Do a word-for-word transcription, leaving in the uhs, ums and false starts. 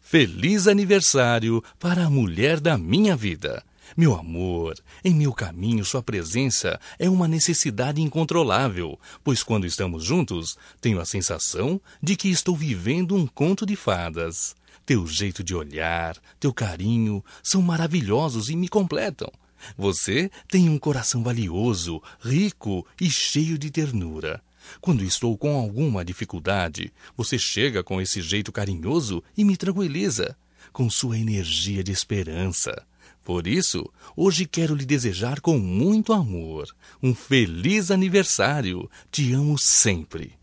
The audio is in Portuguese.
Feliz aniversário para a mulher da minha vida. Meu amor, em meu caminho sua presença é uma necessidade incontrolável, pois quando estamos juntos, tenho a sensação de que estou vivendo um conto de fadas. Teu jeito de olhar, teu carinho, são maravilhosos e me completam. Você tem um coração valioso, rico e cheio de ternura. Quando estou com alguma dificuldade, você chega com esse jeito carinhoso e me tranquiliza, com sua energia de esperança. Por isso, hoje quero lhe desejar com muito amor um feliz aniversário. Te amo sempre.